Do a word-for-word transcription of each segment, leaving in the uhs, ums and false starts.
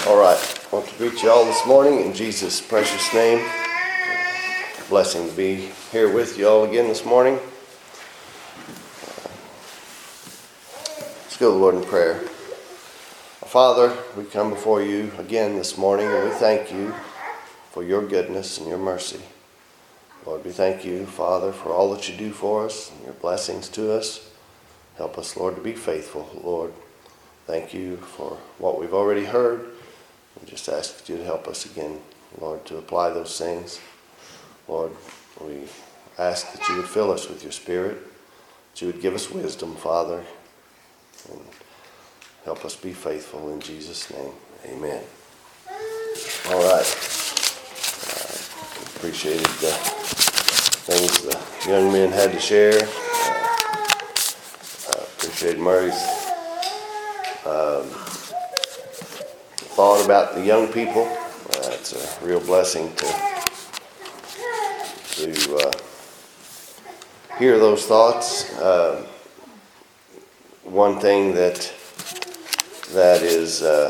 All right, I want to greet you all this morning in Jesus' precious name. Blessing to be here with you all again this morning. Let's go to the Lord in prayer. Father, we come before you again this morning, and we thank you for your goodness and your mercy. Lord, we thank you, Father, for all that you do for us and your blessings to us. Help us, Lord, to be faithful, Lord. Thank you for what we've already heard. We just ask that you to help us again, Lord, to apply those things. Lord, we ask that you would fill us with your Spirit, that you would give us wisdom, Father, and help us be faithful in Jesus' name. Amen. All right. Uh, appreciated the things the young men had to share. Uh, uh, appreciate Murray's um, thought about the young people. Uh, it's a real blessing to to uh, hear those thoughts. Uh, one thing that that is, uh,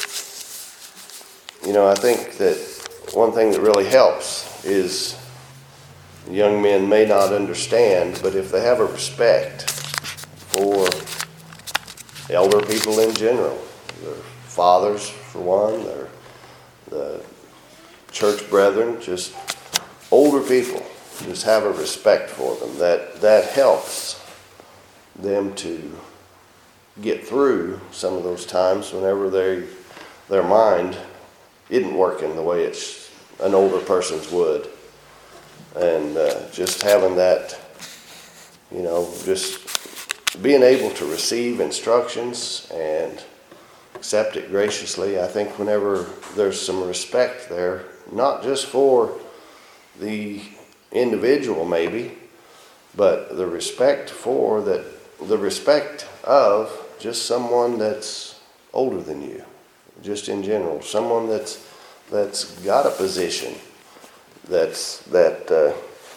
you know, I think that one thing that really helps is young men may not understand, but if they have a respect for elder people in general, their fathers for one, their the church brethren, just older people, just have a respect for them. That that helps them to get through some of those times whenever they their mind isn't working the way it's an older person's would. And uh, just having that, you know, just being able to receive instructions and accept it graciously. I think whenever there's some respect there, not just for the individual maybe, but the respect for that, the respect of just someone that's older than you, just in general, someone that's that's got a position, that's that uh,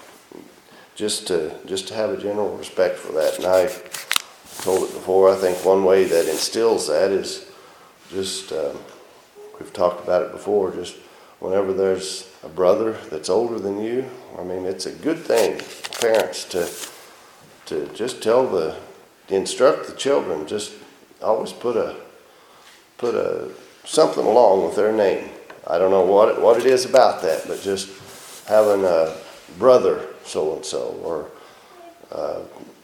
just to just to have a general respect for that. And I told it before. I think one way that instills that is just um, we've talked about it before. Just whenever there's a brother that's older than you, I mean, it's a good thing, parents, to to just tell the instruct the children. Just always put a put a something along with their name. I don't know what it, what it is about that, but just having a brother so and so, or uh,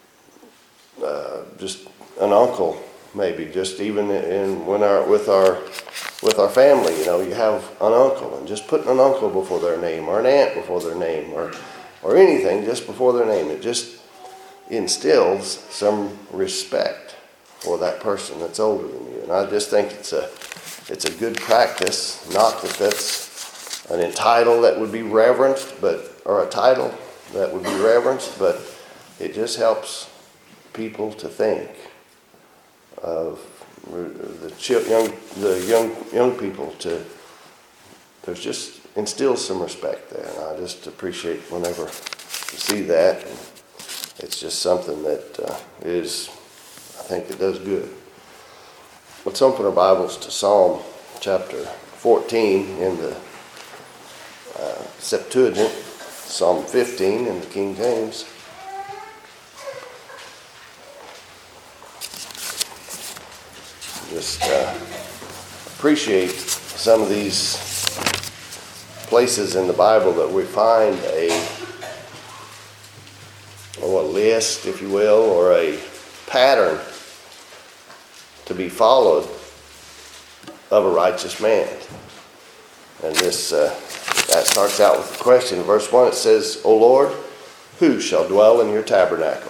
uh, just an uncle, maybe. Just even in when our with our with our family, you know, you have an uncle, and just putting an uncle before their name, or an aunt before their name, or or anything just before their name. It just instills some respect for that person that's older than you. And I just think it's a it's a good practice. Not that that's an title that would be reverenced, but or a title that would be reverenced, but it just helps people to think of the young the young young people. To there's just instills some respect there, and I just appreciate whenever you see that. And it's just something that uh, is, I think it does good. Let's open our Bibles to Psalm chapter fourteen in the uh, Septuagint, Psalm fifteen in the King James. Just uh, appreciate some of these places in the Bible that we find a, or a list, if you will, or a pattern to be followed of a righteous man. And this uh, that starts out with a question. In verse one it says, O Lord, who shall dwell in your tabernacle?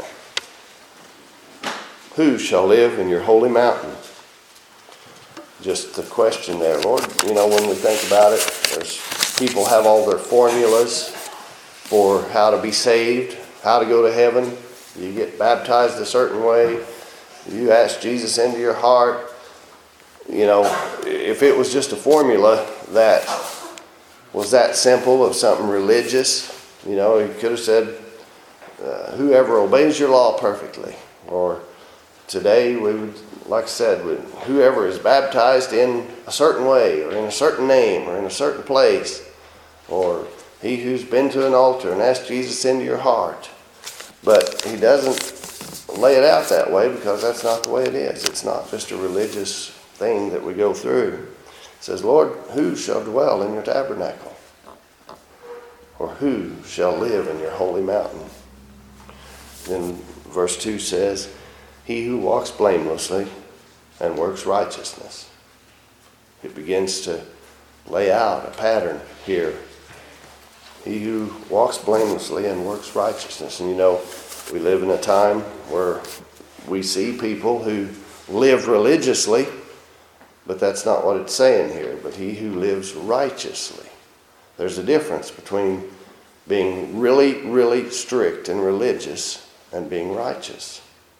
Who shall live in your holy mountain? Just the question there, Lord. You know, when we think about it, there's people have all their formulas for how to be saved, how to go to heaven. You get baptized a certain way. You ask Jesus into your heart. You know, if it was just a formula that was that simple of something religious, you know, he could have said, uh, whoever obeys your law perfectly, or today we would, like I said, whoever is baptized in a certain way or in a certain name or in a certain place, or he who's been to an altar and asked Jesus into your heart. But he doesn't lay it out that way, because that's not the way it is. It's not just a religious thing that we go through. It says, Lord, who shall dwell in your tabernacle? Or who shall live in your holy mountain? Then verse two says, he who walks blamelessly and works righteousness. It begins to lay out a pattern here. He who walks blamelessly and works righteousness. And you know, we live in a time where we see people who live religiously, but that's not what it's saying here. But he who lives righteously. There's a difference between being really, really strict and religious and being righteous.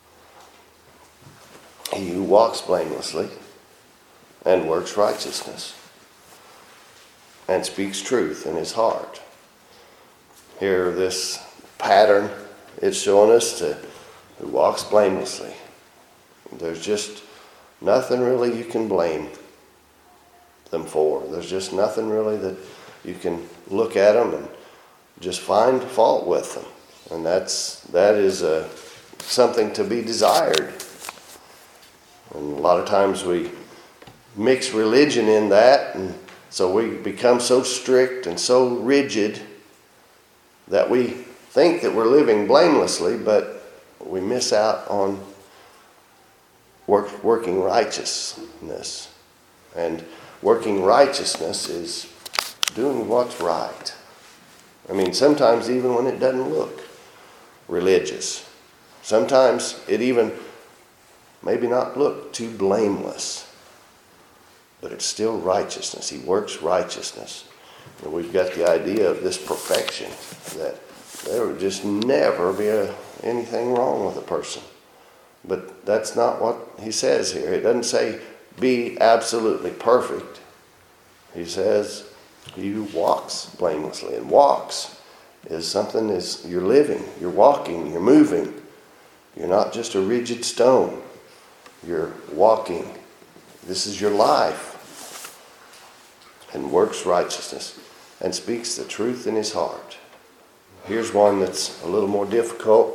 He who walks blamelessly and works righteousness and speaks truth in his heart. Here, this pattern, it's showing us to who walks blamelessly. There's just nothing really you can blame them for. There's just nothing really that you can look at them and just find fault with them. And that's that is uh, something to be desired. And a lot of times we mix religion in that, and so we become so strict and so rigid that we think that we're living blamelessly, but we miss out on work, working righteousness. And working righteousness is doing what's right. I mean, sometimes even when it doesn't look religious. Sometimes it even maybe not look too blameless, but it's still righteousness. He works righteousness. And we've got the idea of this perfection, that there would just never be a, anything wrong with a person. But that's not what he says here. It doesn't say be absolutely perfect. He says he who walks blamelessly. And walks is something is you're living, you're walking, you're moving. You're not just a rigid stone. You're walking. This is your life. And works righteousness and speaks the truth in his heart. Here's one that's a little more difficult.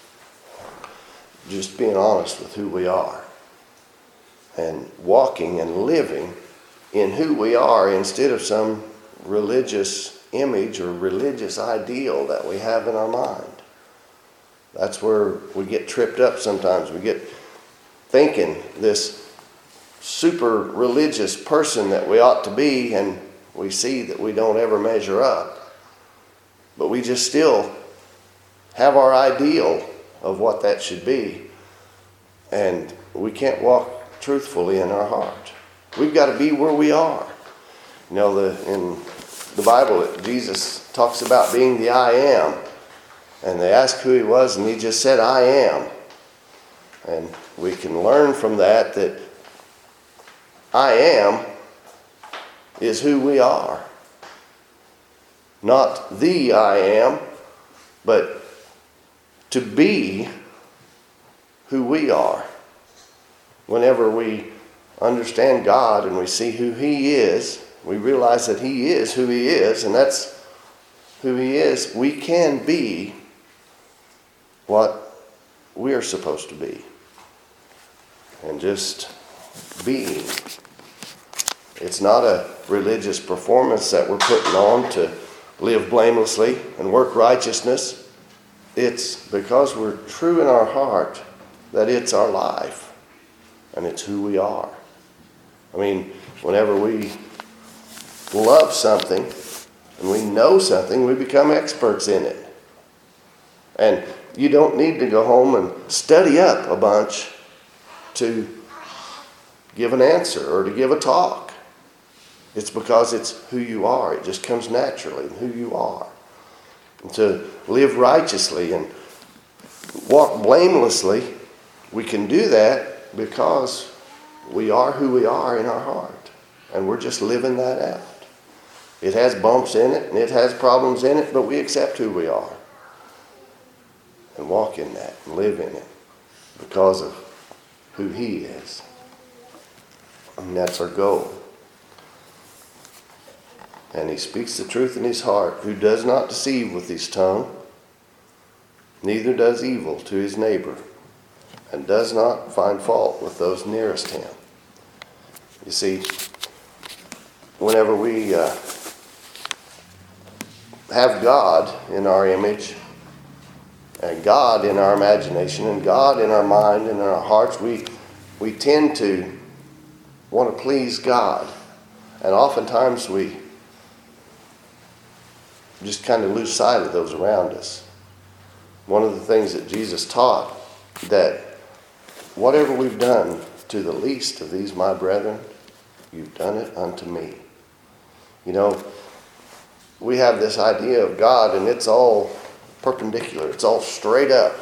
Just being honest with who we are. And walking and living in who we are instead of some religious image or religious ideal that we have in our mind. That's where we get tripped up sometimes. We get thinking this super religious person that we ought to be, and we see that we don't ever measure up. But we just still have our ideal of what that should be. And we can't walk truthfully in our heart. We've got to be where we are. You know, the, in the Bible, Jesus talks about being the I am. And they asked who he was, and he just said, I am. And we can learn from that that I am is who we are. Not the I am, but to be who we are. Whenever we understand God and we see who he is, we realize that he is who he is, and that's who he is. We can be what we are supposed to be. And just being. It's not a religious performance that we're putting on to live blamelessly and work righteousness. It's because we're true in our heart that it's our life and it's who we are. I mean, whenever we love something and we know something, we become experts in it. And you don't need to go home and study up a bunch to give an answer or to give a talk. It's because it's who you are. It just comes naturally in who you are. And to live righteously and walk blamelessly, we can do that because we are who we are in our heart. And we're just living that out. It has bumps in it and it has problems in it, but we accept who we are. And walk in that and live in it because of who he is. And that's our goal. And he speaks the truth in his heart, who does not deceive with his tongue, neither does evil to his neighbor, and does not find fault with those nearest him. You see, whenever we uh, have God in our image, and God in our imagination, and God in our mind and in our hearts, we, we tend to want to please God. And oftentimes we just kind of lose sight of those around us. One of the things that Jesus taught, that whatever we've done to the least of these my brethren, you've done it unto me. You know, we have this idea of God, and it's all perpendicular. It's all straight up.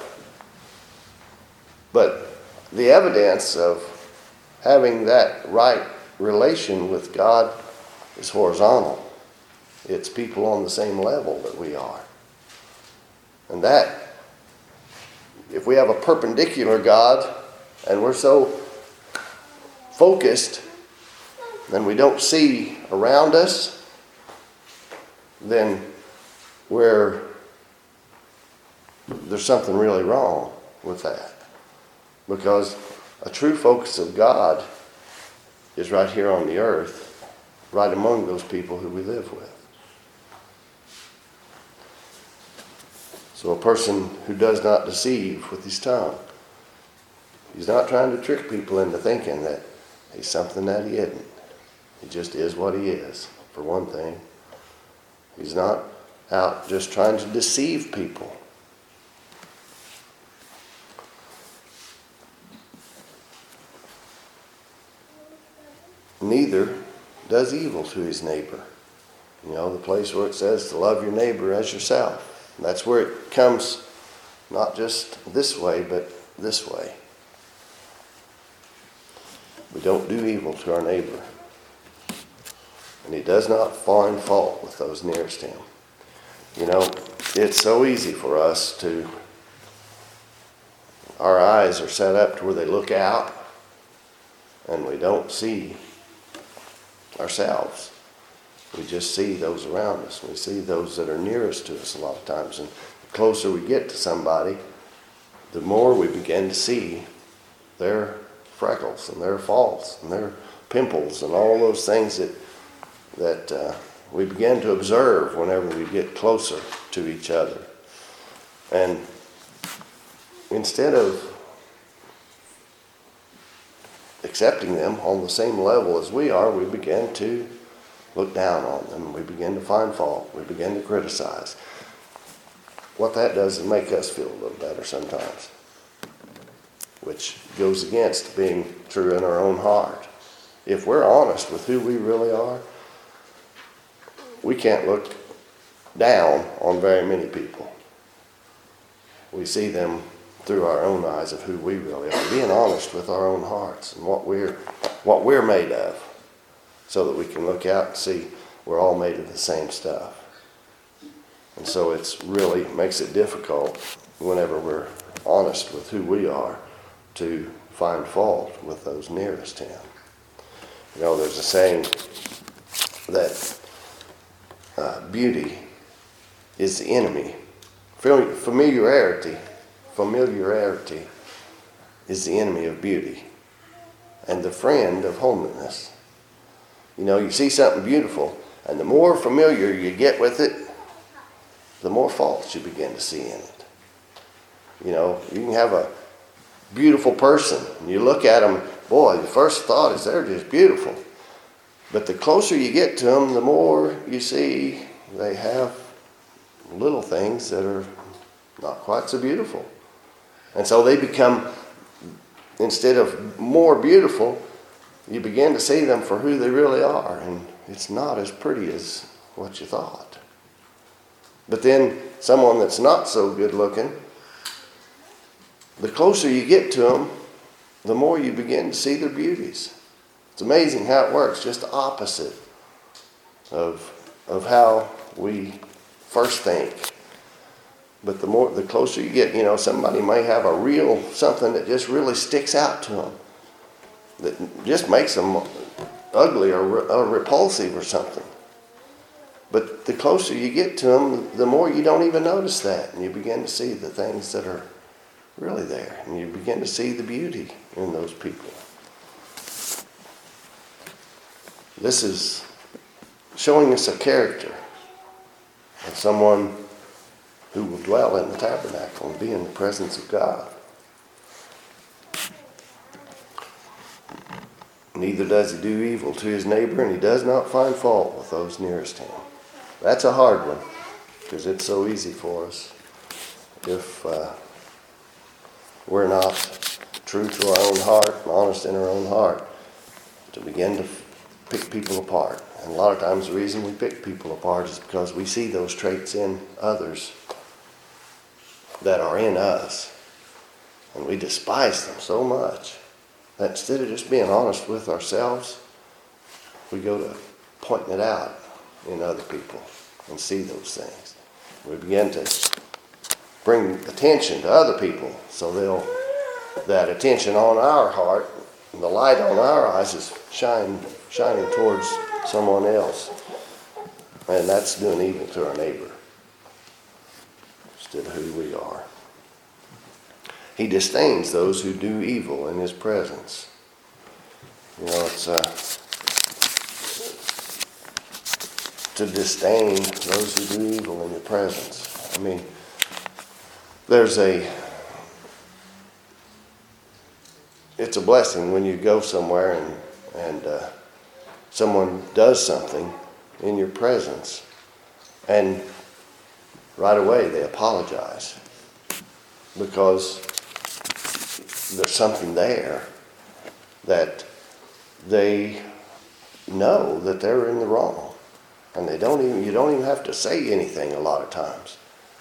But the evidence of having that right relation with God is horizontal. It's people on the same level that we are. And that, if we have a perpendicular God and we're so focused and we don't see around us, then we're there's something really wrong with that. Because a true focus of God is right here on the earth, right among those people who we live with. So a person who does not deceive with his tongue, he's not trying to trick people into thinking that he's something that he isn't. He just is what he is, for one thing. He's not out just trying to deceive people. Neither does evil to his neighbor. You know, the place where it says to love your neighbor as yourself. That's where it comes, not just this way, but this way. We don't do evil to our neighbor. And he does not find fault with those nearest him. You know, it's so easy for us to, our eyes are set up to where they look out, and we don't see ourselves. We just see those around us. We see those that are nearest to us a lot of times. And the closer we get to somebody, the more we begin to see their freckles and their faults and their pimples and all those things that that uh, we begin to observe whenever we get closer to each other. And instead of accepting them on the same level as we are, we begin to look down on them. We begin to find fault. We begin to criticize. What that does is make us feel a little better sometimes, which goes against being true in our own heart. If we're honest with who we really are, we can't look down on very many people. We see them through our own eyes of who we really are, being honest with our own hearts and what we're what we're made of, so that we can look out and see we're all made of the same stuff. And so it's really makes it difficult whenever we're honest with who we are to find fault with those nearest him. You know, there's a saying that uh, beauty is the enemy. Familiarity Familiarity is the enemy of beauty and the friend of homeliness. You know, you see something beautiful, and the more familiar you get with it, the more faults you begin to see in it. You know, you can have a beautiful person, and you look at them, boy, the first thought is they're just beautiful. But the closer you get to them, the more you see they have little things that are not quite so beautiful. And so they become, instead of more beautiful, you begin to see them for who they really are. And it's not as pretty as what you thought. But then someone that's not so good looking, the closer you get to them, the more you begin to see their beauties. It's amazing how it works, just the opposite of, of how we first think. But the more, the closer you get, you know, somebody may have a real something that just really sticks out to them. that just makes them ugly or, or repulsive or something. But the closer you get to them, the more you don't even notice that. And you begin to see the things that are really there. And you begin to see the beauty in those people. This is showing us a character of someone who will dwell in the tabernacle and be in the presence of God. Neither does he do evil to his neighbor, and he does not find fault with those nearest him. That's a hard one, because it's so easy for us if uh, we're not true to our own heart and honest in our own heart to begin to pick people apart. And a lot of times the reason we pick people apart is because we see those traits in others that are in us, and we despise them so much that instead of just being honest with ourselves, we go to pointing it out in other people and see those things. We begin to bring attention to other people, so they'll that attention on our heart and the light on our eyes is shine, shining towards someone else, and that's doing evil to our neighbor instead of who we are. He disdains those who do evil in his presence. You know, it's uh, to disdain those who do evil in your presence. I mean, there's a, it's a blessing when you go somewhere and, and uh, someone does something in your presence, and right away they apologize because there's something there that they know that they're in the wrong, and they don't even you don't even have to say anything a lot of times.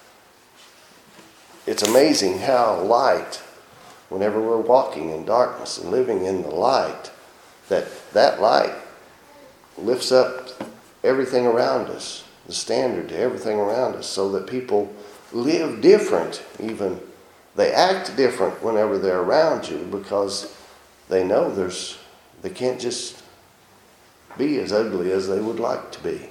It's amazing how light, whenever we're walking in darkness and living in the light, that that light lifts up everything around us, the standard to everything around us, so that people live different. Even they act different whenever they're around you, because they know there's they can't just be as ugly as they would like to be.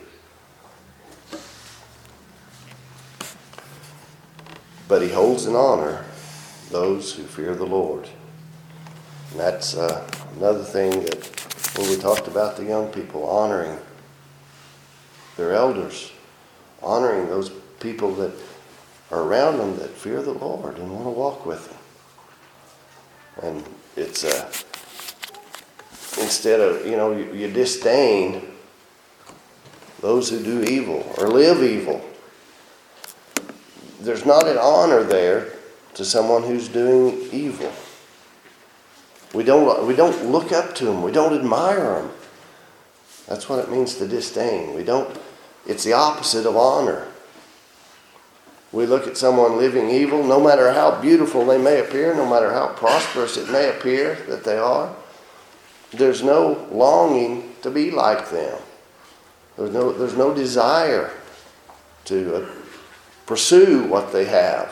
But he holds in honor those who fear the Lord. And that's uh, another thing that when we talked about the young people honoring their elders, honoring those people that are around them that fear the Lord and want to walk with him. And it's uh, instead of, you know, you, you disdain those who do evil or live evil. There's not an honor there to someone who's doing evil. We don't we don't look up to them. We don't admire them. That's what it means to disdain. We don't. It's the opposite of honor. We look at someone living evil, no matter how beautiful they may appear, no matter how prosperous it may appear that they are. There's no longing to be like them. There's no there's no desire to uh, pursue what they have.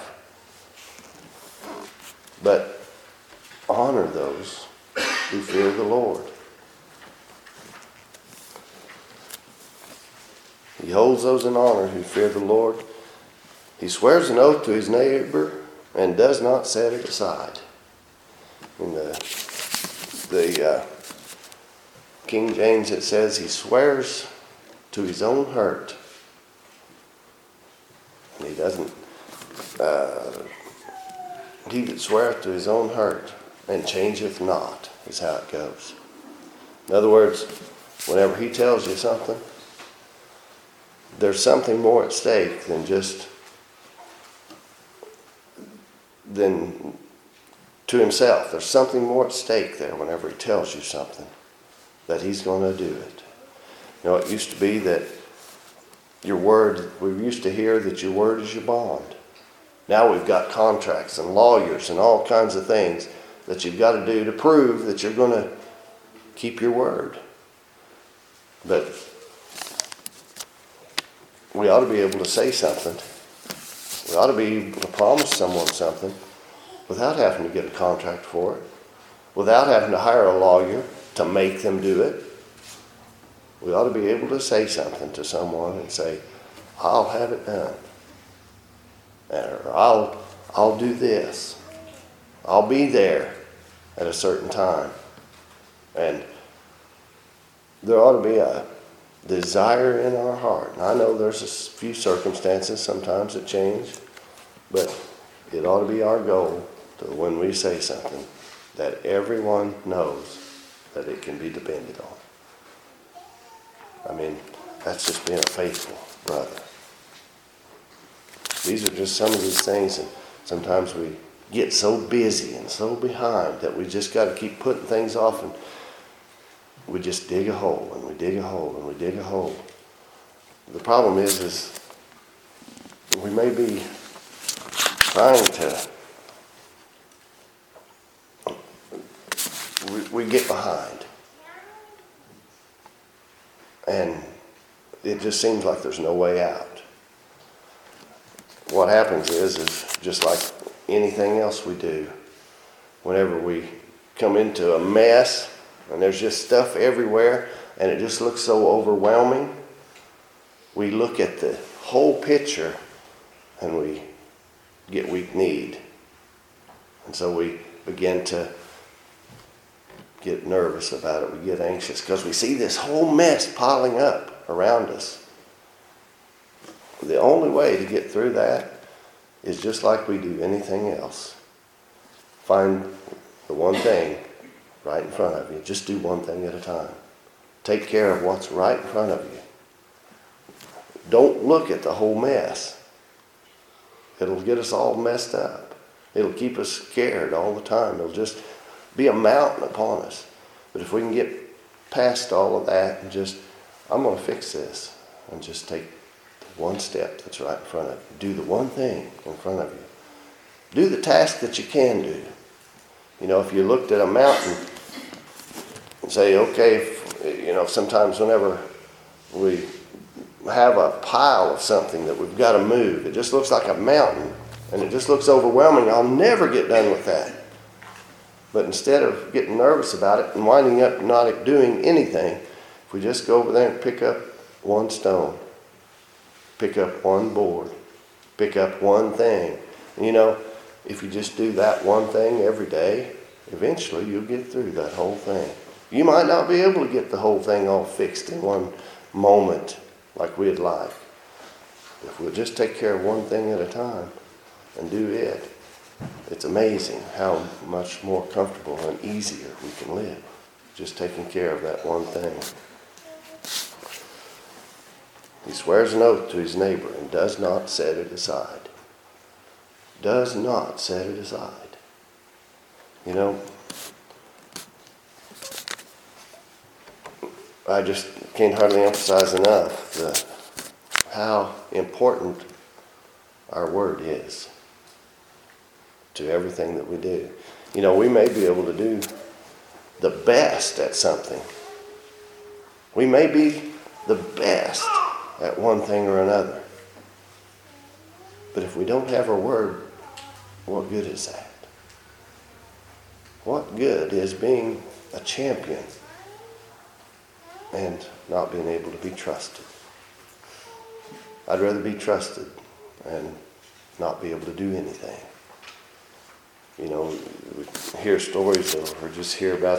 But honor those who fear the Lord. He holds those in honor who fear the Lord. He swears an oath to his neighbor and does not set it aside. In the, the uh, King James, it says he swears to his own hurt. And he doesn't, uh, he that sweareth to his own hurt and changeth not, is how it goes. In other words, whenever he tells you something, there's something more at stake than just, than to himself. There's something more at stake there whenever he tells you something, that he's going to do it. You know, it used to be that your word, we used to hear that your word is your bond. Now we've got contracts and lawyers and all kinds of things that you've got to do to prove that you're going to keep your word. But we ought to be able to say something. We ought to be able to promise someone something without having to get a contract for it. without having to hire a lawyer to make them do it. We ought to be able to say something to someone and say, I'll have it done. Or I'll, I'll do this. I'll be there at a certain time. And there ought to be a desire in our heart. And I know there's a few circumstances sometimes that change, but it ought to be our goal to, when we say something, that everyone knows that it can be depended on. I mean, that's just being a faithful brother. These are just some of these things, and sometimes we get so busy and so behind that we just got to keep putting things off, and we just dig a hole and we dig a hole and we dig a hole. The problem is, is we may be trying to, we, we get behind. And it just seems like there's no way out. What happens is, is just like anything else we do, whenever we come into a mess and there's just stuff everywhere and it just looks so overwhelming, we look at the whole picture and we get weak-kneed. And so we begin to get nervous about it. We get anxious because we see this whole mess piling up around us. The only way to get through that is just like we do anything else. Find the one thing right in front of you. Just do one thing at a time. Take care of what's right in front of you. Don't look at the whole mess. It'll get us all messed up. It'll keep us scared all the time. It'll just be a mountain upon us. But if we can get past all of that and just, I'm going to fix this, and just take the one step that's right in front of you. Do the one thing in front of you. Do the task that you can do. You know, if you looked at a mountain and say, okay, if, you know, sometimes whenever we have a pile of something that we've got to move, it just looks like a mountain, and it just looks overwhelming. I'll never get done with that. But instead of getting nervous about it and winding up not doing anything, if we just go over there and pick up one stone, pick up one board, pick up one thing. And you know, if you just do that one thing every day, eventually you'll get through that whole thing. You might not be able to get the whole thing all fixed in one moment like we'd like. If we'll just take care of one thing at a time and do it, it's amazing how much more comfortable and easier we can live, just taking care of that one thing. He swears an oath to his neighbor and does not set it aside. Does not set it aside. You know, I just can't hardly emphasize enough the, how important our word is to everything that we do. You know, we may be able to do the best at something. We may be the best at one thing or another. But if we don't have our word, what good is that? What good is being a champion and not being able to be trusted? I'd rather be trusted and not be able to do anything. You know, we hear stories of, or just hear about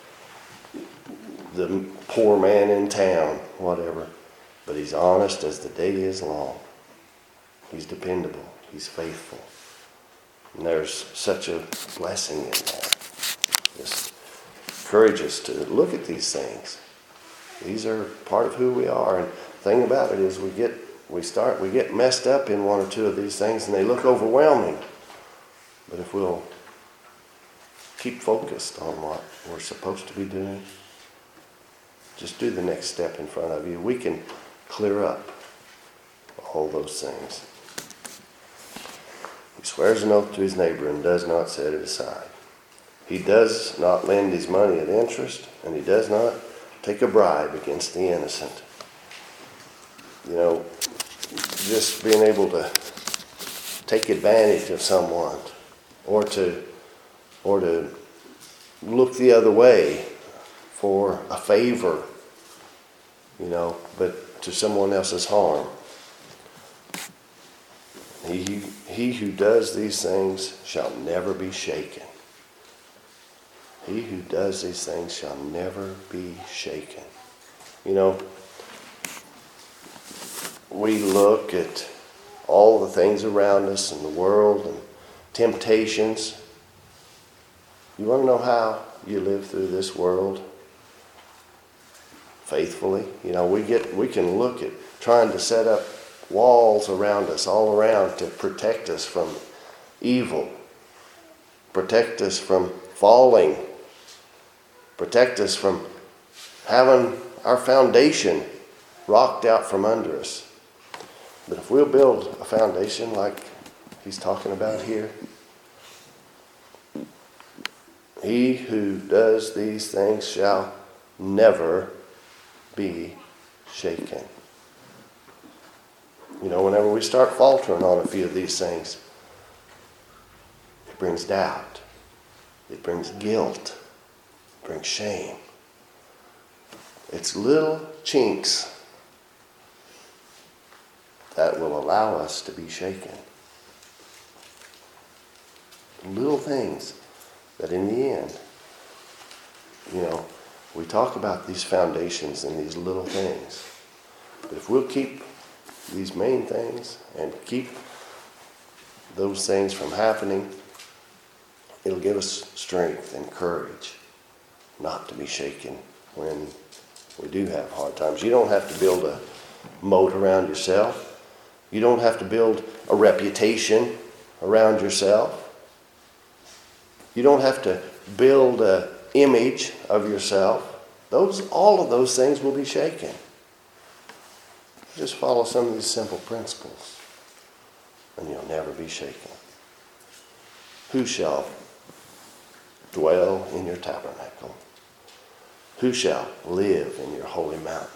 the poor man in town, whatever. But he's honest as the day is long. He's dependable. He's faithful. And there's such a blessing in that. Just encourage us to look at these things. These are part of who we are. And the thing about it is we get we start we get messed up in one or two of these things and they look overwhelming. But if we'll keep focused on what we're supposed to be doing, just do the next step in front of you. We can clear up all those things. He swears an oath to his neighbor and does not set it aside. He does not lend his money at interest, and he does not take a bribe against the innocent. You know, just being able to take advantage of someone or to or to look the other way for a favor, you know, but to someone else's harm. He, he who does these things shall never be shaken. He who does these things shall never be shaken. You know, we look at all the things around us in the world and temptations. You want to know how you live through this world faithfully? You know, we get we can look at trying to set up walls around us, all around, to protect us from evil, protect us from falling, protect us from having our foundation rocked out from under us. But if we'll build a foundation like he's talking about here, he who does these things shall never be shaken. You know, whenever we start faltering on a few of these things, it brings doubt. It brings guilt. It brings shame. It's little chinks that will allow us to be shaken. Little things that in the end, you know, we talk about these foundations and these little things. But if we'll keep these main things and keep those things from happening, it'll give us strength and courage not to be shaken when we do have hard times. You don't have to build a moat around yourself. You don't have to build a reputation around yourself. You don't have to build an image of yourself. Those, all of those things will be shaken. Just follow some of these simple principles, and you'll never be shaken. Who shall dwell in your tabernacle? Who shall live in your holy mountain?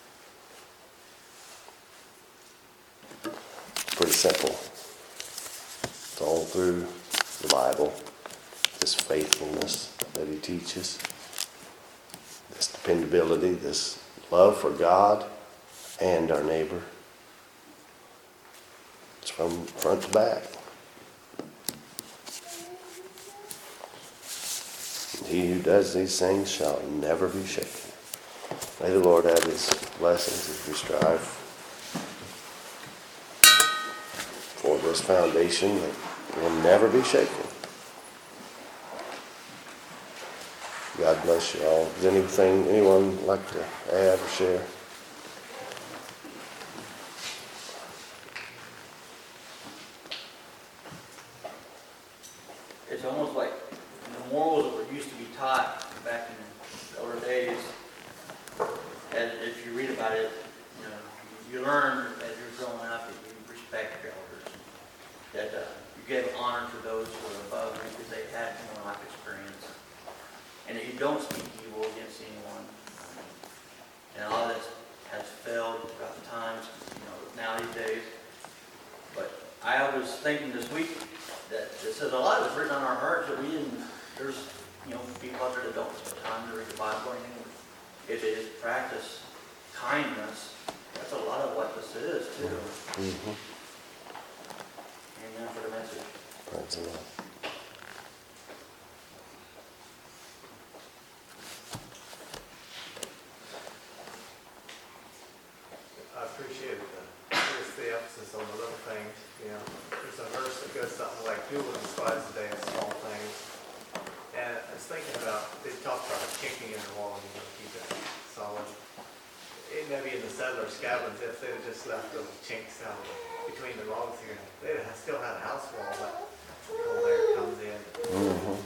Pretty simple. It's all through the Bible. This faithfulness that he teaches, this dependability, this love for God and our neighbor. It's from front to back. And he who does these things shall never be shaken. May the Lord add his blessings as we strive for this foundation that will never be shaken. God bless you all. Does anything anyone like to add or share? It's almost like the morals that were used to be taught back in the older days. And if you read about it, you know, you learn as you're growing up that you respect your elders, that uh, you give honor to those who are above you because they had more life experience. And that you don't speak evil against anyone. And a lot of this has failed throughout the times, you know, now these days. But I was thinking this week that it says a lot of it's written on our hearts that we didn't, there's, you know, people out there that don't spend time to read the Bible or anything. If it is practice kindness, that's a lot of what this is, too. Mm-hmm. Amen for the message. Praise the Lord. I appreciate the, just the emphasis on the little things, you know. There's a verse that goes something like, "Do will despise the day of small things." And I was thinking about, they talked about a chinking in the wall and you know, keep it solid. It maybe in the settlers' cabins, if they had just left little chinks out between the logs here, they'd have still had a house wall, but cold air comes in. Mm-hmm.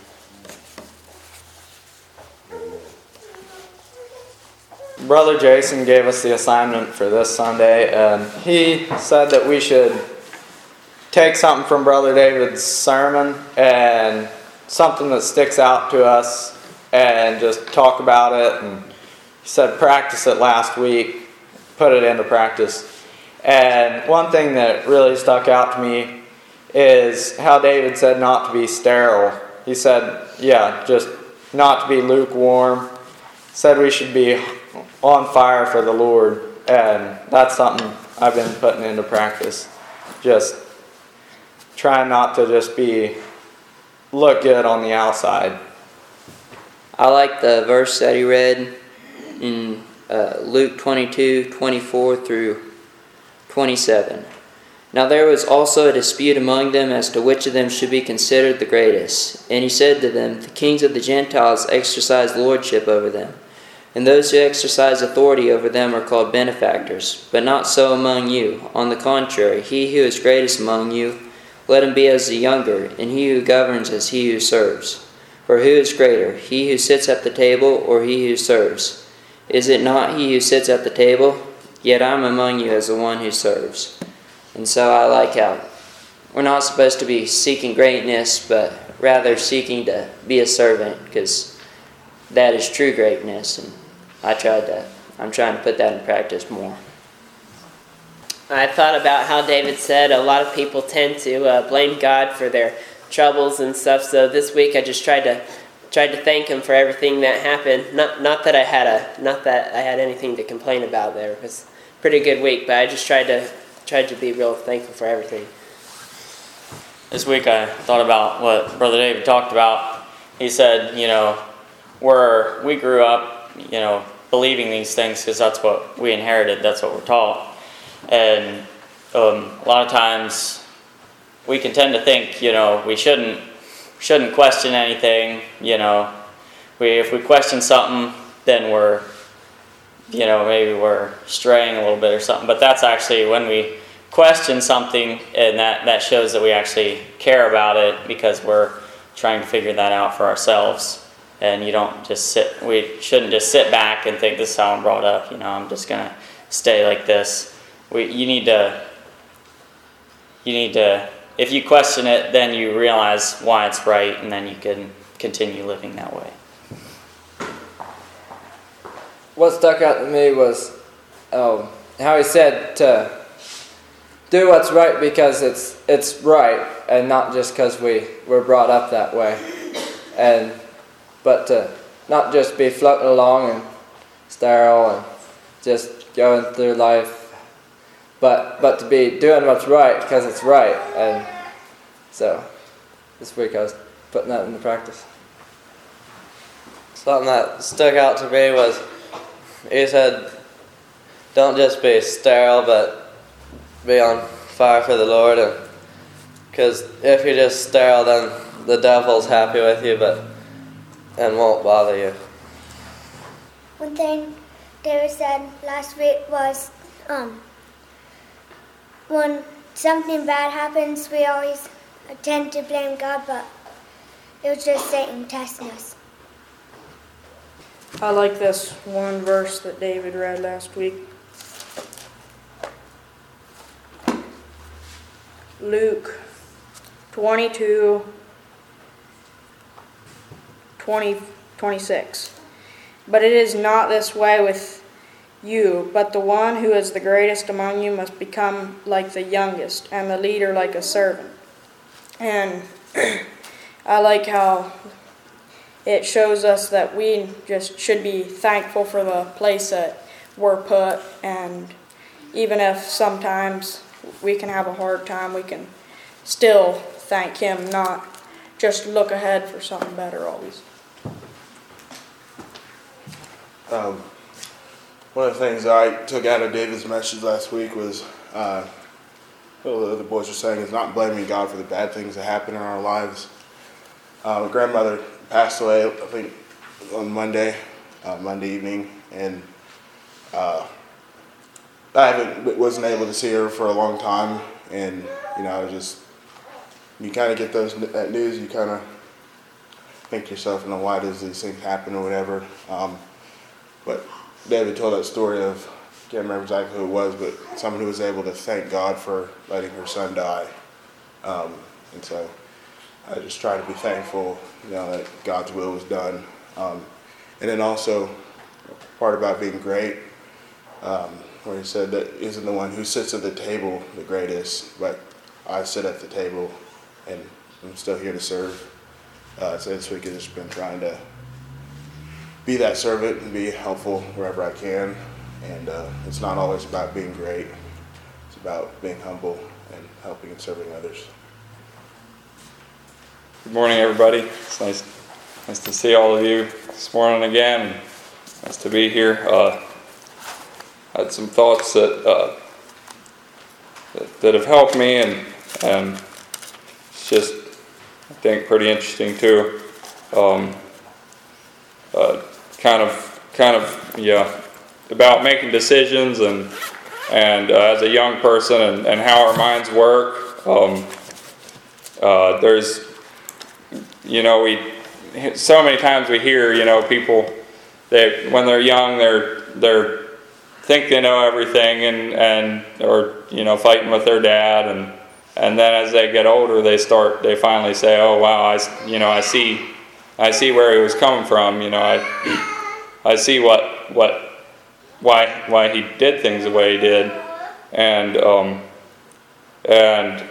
Brother Jason gave us the assignment for this Sunday, and he said that we should take something from Brother David's sermon and something that sticks out to us and just talk about it. And he said practice it last week, put it into practice. And one thing that really stuck out to me is how David said not to be sterile. He said, yeah, just not to be lukewarm. Said we should be on fire for the Lord, and that's something I've been putting into practice. Just trying not to just be look good on the outside. I like the verse that he read in uh, Luke twenty-two, twenty-four through twenty-seven. Now there was also a dispute among them as to which of them should be considered the greatest. And he said to them, the kings of the Gentiles exercise lordship over them, and those who exercise authority over them are called benefactors. But not so among you. On the contrary, he who is greatest among you, let him be as the younger, and he who governs as he who serves. For who is greater, he who sits at the table, or he who serves? Is it not he who sits at the table? Yet I am among you as the one who serves. And so I like how we're not supposed to be seeking greatness, but rather seeking to be a servant, because that is true greatness. And I tried to, I'm trying to put that in practice more. I thought about how David said a lot of people tend to uh, blame God for their troubles and stuff. So this week I just tried to tried to thank Him for everything that happened. Not not that I had a not that I had anything to complain about there. It was a pretty good week, but I just tried to tried to be real thankful for everything. This week I thought about what Brother David talked about. He said, you know, we're we grew up, you know, believing these things because that's what we inherited. That's what we're taught. And um, a lot of times we can tend to think, you know, we shouldn't shouldn't question anything. You know, we if we question something, then we're, you know, maybe we're straying a little bit or something. But that's actually when we question something, and that, that shows that we actually care about it, because we're trying to figure that out for ourselves. And you don't just sit, we shouldn't just sit back and think, this is how I'm brought up, you know, I'm just going to stay like this. We, you need to, you need to, if you question it, then you realize why it's right, and then you can continue living that way. What stuck out to me was um, how he said to do what's right because it's it's right, and not just because we were brought up that way, and but to not just be floating along and sterile and just going through life. But but to be doing what's right because it's right. And so this week I was putting that into practice. Something that stuck out to me was he said, don't just be sterile, but be on fire for the Lord. And because if you're just sterile, then the devil's happy with you, but and won't bother you. One thing David said last week was, um, when something bad happens, we always tend to blame God, but it was just Satan testing us. I like this one verse that David read last week. Luke twenty-two, twenty, twenty-six. But it is not this way with you, but the one who is the greatest among you must become like the youngest, and the leader like a servant. And I like how it shows us that we just should be thankful for the place that we're put, and even if sometimes we can have a hard time, we can still thank Him, not just look ahead for something better always. Um, one of the things I took out of David's message last week was, uh, what the other boys were saying, is not blaming God for the bad things that happen in our lives. Uh, my grandmother passed away, I think, on Monday, uh, Monday evening, and uh, I haven't, wasn't able to see her for a long time, and, you know, just, you kind of get those that news, you kind of think to yourself, you know, why does these things happen or whatever. Um, but David told that story of, I can't remember exactly who it was, but someone who was able to thank God for letting her son die. Um, and so I just try to be thankful, you know, that God's will was done. Um, and then also, part about being great, um, where he said that isn't the one who sits at the table the greatest, but I sit at the table and I'm still here to serve. Uh, so this week I've just been trying to be that servant and be helpful wherever I can. And uh, it's not always about being great. It's about being humble and helping and serving others. Good morning, everybody. It's nice, nice to see all of you this morning again. Nice to be here. Uh, I had some thoughts that, uh, that that have helped me, and and it's just, I think, pretty interesting too. Um, uh, kind of, kind of, yeah, about making decisions and and uh, as a young person and, and how our minds work. Um, uh, there's You know, we so many times we hear, you know, people that when they're young, they're they're think they know everything and and or you know fighting with their dad, and and then as they get older, they start they finally say, oh wow, I you know I see I see where he was coming from. You know, I I see what what why why he did things the way he did, and um and.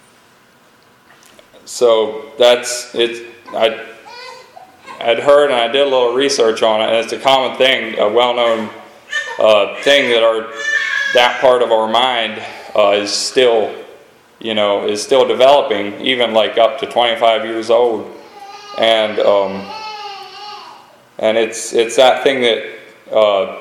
So that's it. I I'd heard and I did a little research on it, and it's a common thing, a well-known uh, thing that our that part of our mind uh, is still, you know, is still developing, even like up to twenty-five years old, and um, and it's it's that thing that uh,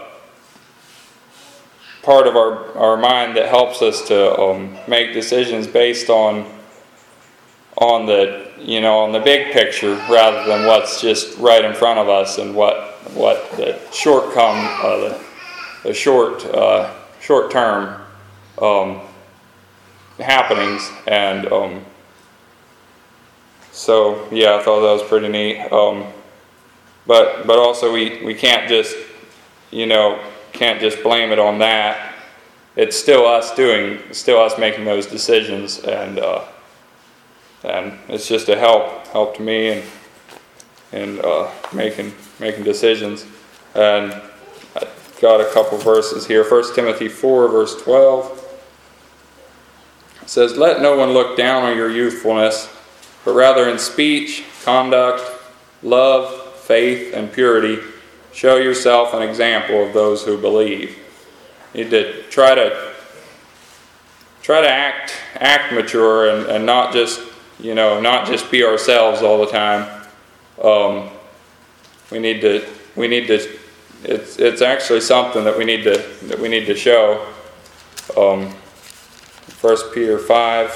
part of our our mind that helps us to um, make decisions based on. on the you know on the big picture rather than what's just right in front of us and what what the shortcome uh, the, the short uh, short term um, happenings, and um, so yeah, I thought that was pretty neat. Um, but but also we, we can't just you know can't just blame it on that. It's still us doing still us making those decisions, and uh, And it's just a help, help to me in, in uh, making making decisions. And I got a couple verses here. First Timothy four, verse twelve. It says, let no one look down on your youthfulness, but rather in speech, conduct, love, faith, and purity, show yourself an example of those who believe. You need to try to try to act act mature and, and not just You know, not just be ourselves all the time. Um, we need to. We need to. It's it's actually something that we need to that we need to show. Um, First Peter five,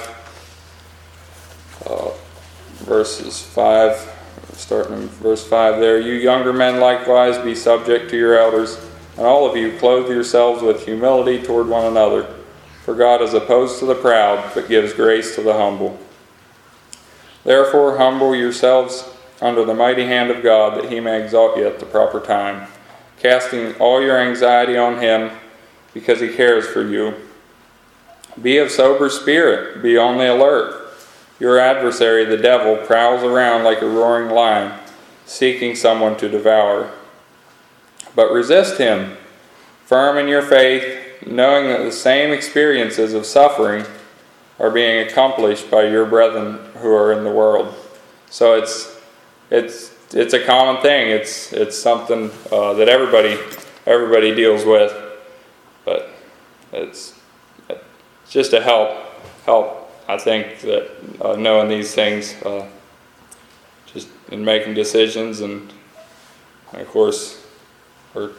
uh, verses five, starting in verse five. There, you younger men likewise be subject to your elders, and all of you clothe yourselves with humility toward one another. For God is opposed to the proud, but gives grace to the humble. Therefore, humble yourselves under the mighty hand of God, that he may exalt you at the proper time, casting all your anxiety on him, because he cares for you. Be of sober spirit, be on the alert. Your adversary, the devil, prowls around like a roaring lion, seeking someone to devour. But resist him, firm in your faith, knowing that the same experiences of suffering are being accomplished by your brethren who are in the world. So it's it's it's a common thing. It's it's something uh, that everybody everybody deals with, but it's it's just a help help. I think that uh, knowing these things, uh, just in making decisions, and of course, we're.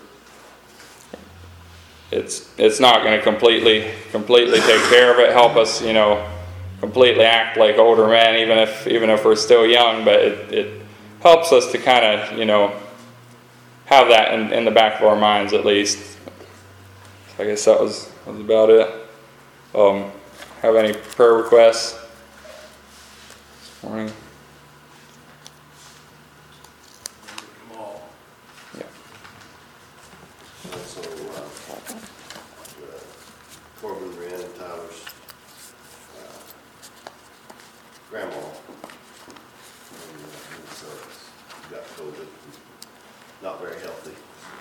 It's it's not going to completely completely take care of it. Help us, you know, completely act like older men, even if even if we're still young. But it, it helps us to kind of, you know, have that in, in the back of our minds at least. So I guess that was was about it. Um, have any prayer requests this morning? Also, uh, Corbin, Brianna, and Tyler's uh, grandma, and, uh, and so got COVID, not very healthy.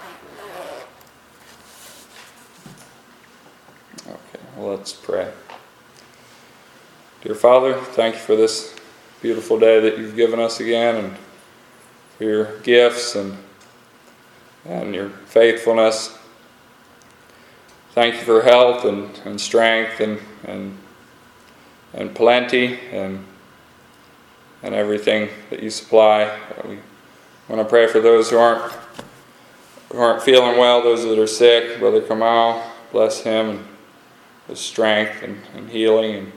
Okay, well, let's pray. Dear Father, thank you for this beautiful day that you've given us again, and for your gifts, and and your faithfulness. Thank you for health and, and strength and, and, and plenty and, and everything that you supply. We want to pray for those who aren't, who aren't feeling well, those that are sick. Brother Kamal, bless him and his strength and, and healing, and,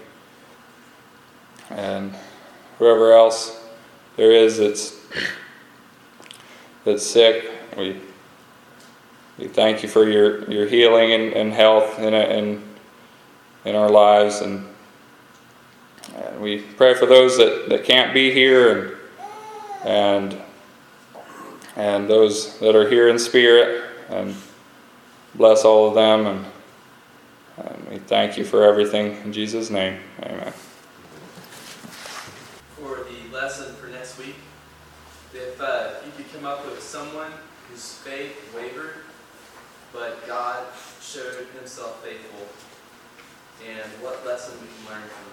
and whoever else there is that's, that's sick. We We thank you for your, your healing and, and health in, in, in our lives. And, and we pray for those that, that can't be here, and, and, and those that are here in spirit. And bless all of them. And, and we thank you for everything. In Jesus' name, amen. For the lesson for next week, if uh, you could come up with someone whose faith wavered, but God showed himself faithful, and what lesson we can learn from